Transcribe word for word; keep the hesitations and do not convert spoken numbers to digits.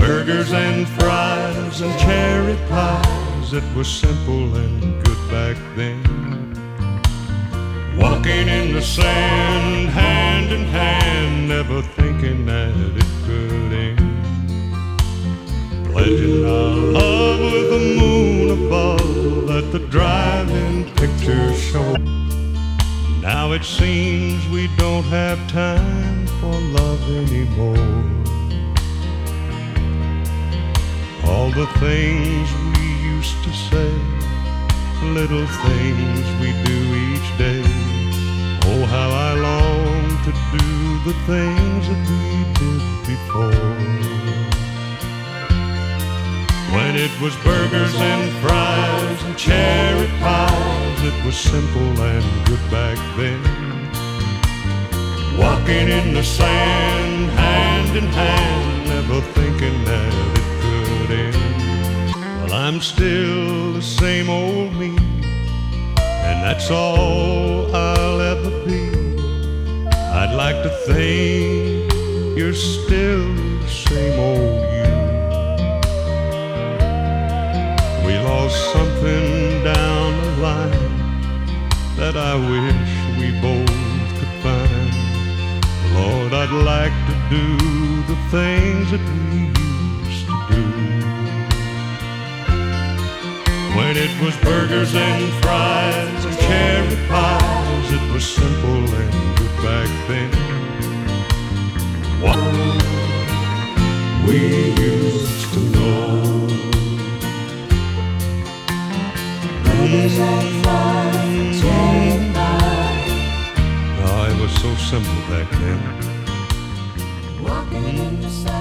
burgers and fries and cherry pies. It was simple and good back then. Walking in the sand, hand in hand, never thinking that it could end. Pledging our love with the moon above at the drive-in picture show. Now it seems we don't have time for love anymore. All the things we used to say, little things we do each day. Oh, how I long to do the things that we did before. When it was burgers and fries and cherry pies, it was simple and good back then. Walking in the sand, hand in hand, never thinking that it could end. Well, I'm still the same old me, and that's all I'll ever be. I'd like to think you're still the same old you. We lost something down the line that I wish we both could find. Lord, I'd like to do the things that we used to do. When it was burgers and fries and cherry pies, it was simple and good back then. What we used to know. Burgers and fries and cherry pies. Oh, it was so simple back then. Walking in the sun.